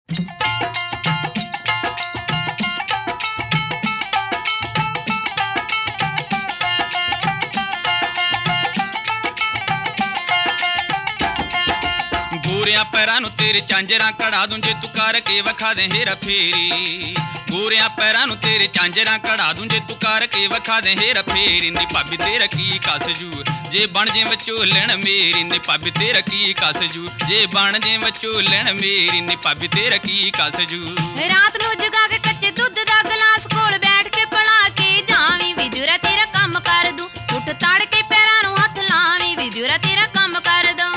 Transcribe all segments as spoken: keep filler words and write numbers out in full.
ਗੋਰਿਆਂ ਪੈਰਾਂ ਨੂੰ ਤੇਰੇ ਚਾਂਜਰਾਂ ਕਢਾ ਦੂੰ ਜੇ ਤੂੰ ਕਰਕੇ ਵਿਖਾ ਦੇ ਹੇਰਾ ਫੇਰੀ। ਗੋਰਿਆਂ ਪੈਰਾਂ ਨੂੰ ਤੇਰੇ ਚਾਂਜਰਾਂ ਕਢਾ ਦੂੰ ਜੇ ਤੂੰ ਕਰਕੇ ਵਿਖਾ ਦੇ ਹੇਰਾ ਫੇਰੀ। ਨੀ ਭਾਬੀ ਤੇਰਾ ਕੀ ਕਸ ਜੂ ਜੇ ਬਣ ਜੇ ਵਿਚੋਲਣ ਮੇਰੀ। ਨੀ ਭਾਬੀ ਤੇਰਾ ਕੀ ਕਸ ਜੂ ਜੇ ਬਣ ਜੇ ਵਿਚੋਲਣ ਮੇਰੀ। ਨੀ ਭਾਬੀ ਤੇਰਾ ਕੀ ਕਸ ਜੂ। ਰਾਤ ਨੂੰ ਜਗਾ ਕੇ ਕੱਚੇ ਦੁੱਧ ਦਾ ਗਲਾਸ ਕੋਲ ਬੈਠ ਕੇ ਪਲਾ ਕੇ ਜਾਵੀਂ ਵਿਦੁਰਾ ਤੇਰਾ ਕੰਮ ਕਰ ਦੂੰ। ਉੱਠ ਤੜ ਕੇ ਪੈਰਾਂ ਨੂੰ ਹੱਥ ਲਾਵੀਂ ਵਿਦੁਰਾ ਤੇਰਾ ਕੰਮ ਕਰ ਦੂੰ।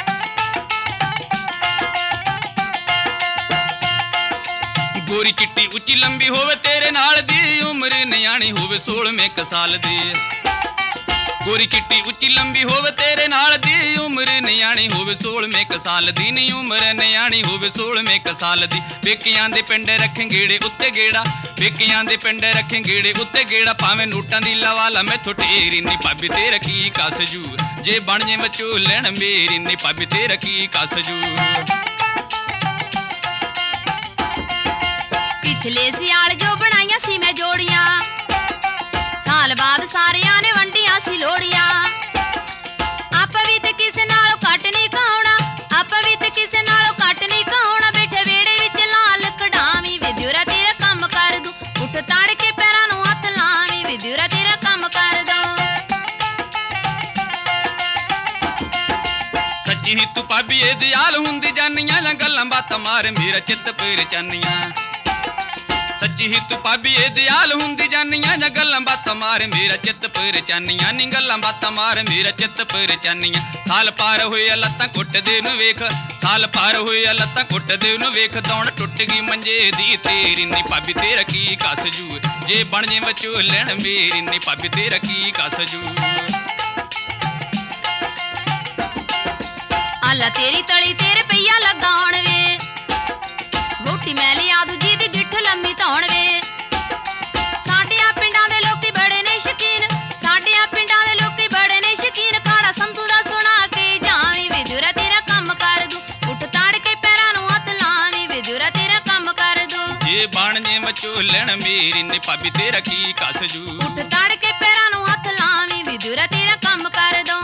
ਗੋਰੀ ਚਿੱਟੀ ਉੱਚੀ ਲੰਬੀ ਹੋਵੇ ਤੇਰੇ ਨਾਲ ਦੀ ਉਮਰ ਨਿਆਣੀ ਹੋਵੇ ਸੋਲ੍ਹਵੇਂ ਕੁ ਸਾਲ ਦੀ। ਗੋਰੀ ਚਿੱਟੀ ਉੱਚੀ ਲੰਬੀ ਹੋਵੇ ਤੇਰੇ ਨਾਲ ਦੀ ਉਮਰ ਨਿਆਣੀ ਹੋਵੇ ਸੋਲ੍ਹਵੇਂ ਕੁ ਸਾਲ ਦੀ। ਨੀ ਉਮਰ ਨਿਆਣੀ ਹੋਵੇ ਸੋਲ੍ਹਵੇਂ ਕੁ ਸਾਲ ਦੀ। ਪੇਕਿਆਂ ਦੇ ਪਿੰਡ ਰੱਖੇ ਗੇੜੇ ਉੱਤੇ ਗੇੜਾ ਪੇਕਿਆਂ ਦੇ ਪਿੰਡ ਰੱਖੇ ਗੇੜੇ ਉੱਤੇ ਗੇੜਾ ਭਾਵੇਂ ਨੋਟਾਂ ਦੀ ਲਵਾਲਾ ਮੈਥੋਂ ਢੇਰੀ। ਨੀ ਭਾਬੀ ਤੇਰਾ ਕੀ ਕਸ ਜੂ ਜੇ ਬਣ ਜੇ ਵਿਚੋਲਣ ਮੇਰੀ। ਨੀ ਭਾਬੀ ਤੇਰਾ ਕੀ ਕਸ ਜੂ। ਪਿਛਲੇ ਸਿਆਲ ਜੋ ਬਣਾਈਆਂ ਸੀ ਮੈਂ ਜੋੜੀਆਂ ਸਾਲ ਬਾਅਦ ਸਾਰਿਆਂ ਨੇ ਵੰਡੀਆਂ ਸੀ ਲੋੜੀਆਂ। ਆਪਾਂ ਵੀ ਤੇ ਕਿਸੇ ਨਾਲੋਂ ਘੱਟ ਨਹੀਂ ਕਹਾਉਣਾ ਆਪਾਂ ਵੀ ਤੇ ਕਿਸੇ ਨਾਲੋਂ ਘੱਟ ਨਹੀਂ ਕਹਾਉਣਾ। ਬੈਠੇ ਵਿਹੜੇ ਵਿੱਚ ਲਾਲ ਕਢਾਵੀਂ ਵਿਦੁਰਾ ਤੇਰਾ ਕੰਮ ਕਰ ਦੂੰ। ਉੱਠ ਤੜ ਕੇ ਪੈਰਾਂ ਨੂੰ ਹੱਥ ਲਾਵੀਂ ਵਿਦੁਰਾ ਤੇਰਾ ਕੰਮ ਕਰ ਦੂੰ। ਸੱਚੀ ਹੀ ਤੂੰ ਭਾਬੀ ਇਹ ਦਿਆਲ ਹੁੰਦੀ ਜਾਨੀਆਂ ਜਾਂ ਗੱਲਾਂ ਬਾਤਾਂ ਮਾਰ ਮੇਰਾ ਚਿੱਤ ਪਰੇਚਾਨੀਆਂ। ਸੱਚੀ ਹੀ ਤੂੰ ਭਾਬੀ ਇਹ ਦਿਆਲ ਹੁੰਦੀ ਜਾਨੀਆਂ ਜਾਂ ਗੱਲਾਂ ਬਾਤਾਂ ਮਾਰ ਮੇਰਾ ਚਿੱਤ ਪਰੇਚਾਨੀਆਂ। ਨੀ ਗੱਲਾਂ ਬਾਤਾਂ ਮਾਰ ਮੇਰਾ ਚਿੱਤ ਪਰੇਚਾਨੀਆਂ। ਸਾਲ ਪਾਰ ਹੋਏ ਲੱਤਾਂ ਘੁੱਟਦੇ ਨੂੰ ਵੇਖ ਸਾਲ ਪਾਰ ਹੋਏ ਲੱਤਾਂ ਘੁੱਟਦੇ ਨੂੰ ਵੇਖ। ਦੌਣ ਟੁੱਟ ਗਈ ਮੰਜੇ ਦੀ ਤੇਰੀ। ਨੀ ਭਾਬੀ ਤੇਰਾ ਕੀ ਕਸ ਜੂ ਜੇ ਬਣ ਜੇ ਵਿਚੋਲਣ ਮੇਰੀ। ਨੀ ਭਾਬੀ ਤੇਰਾ ਕੀ ਕਸ ਜੂ। ਆਲਾ ਤੇਰੀ ਤਲੀ ਤੇ ਰੁਪਈਆ ਲਗਾਉਣ ਵੇ ਵੋਟੀ ਮੈਂ ਲਿਆ ਦੂਜੀ ਦੀ ਗਿੱਠ ਲੰਮੀ ਧੌਣ ਵੇ। ਸਾਡਿਆਂ ਪਿੰਡਾਂ ਦੇ ਲੋਕੀ ਬੜੇ ਨੇ ਸ਼ਕੀਨ ਸਾਡਿਆਂ ਪਿੰਡਾਂ ਦੇ ਲੋਕੀ ਬੜੇ ਨੇ ਸ਼ਕੀਨ। ਖਾੜਾ ਸੰਧੂ ਦਾ ਸੁਣਾ ਕੇ ਜਾਵੀਂ ਵਿਦੁਰਾ ਤੇਰਾ ਕੰਮ ਕਰ ਦੂੰ। ਉੱਠ ਤੜ ਕੇ ਪੈਰਾਂ ਨੂੰ ਹੱਥ ਲਾਵੀਂ ਵਿਦੁਰਾ ਤੇਰਾ ਕੰਮ ਕਰ ਦੂੰ। ਜੇ ਬਣ ਜੇ ਵਿਚੋਲਣ ਮੇਰੀ। ਨੀ ਭਾਬੀ ਤੇਰਾ ਕੀ ਕਸ ਜੂ। ਉੱਠ ਤੜ ਕੇ ਪੈਰਾਂ ਨੂੰ ਹੱਥ ਲਾਵੀਂ ਵਿਦੁਰਾ ਤੇਰਾ ਕੰਮ ਕਰ ਦੂੰ।